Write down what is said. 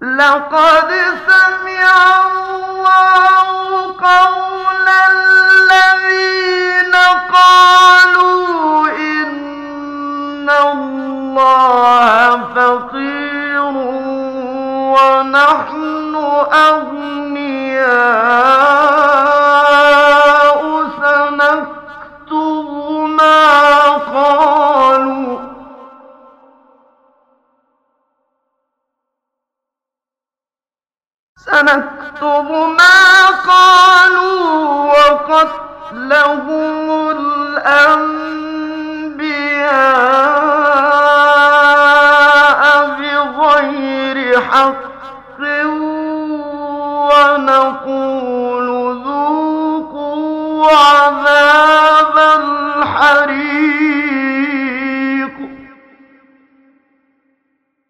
لقد سمع الله قول الذين قالوا إن الله فقير ونحن أغنياء سنكتب ما قالوا وقتلهم الأنبياء بغير حق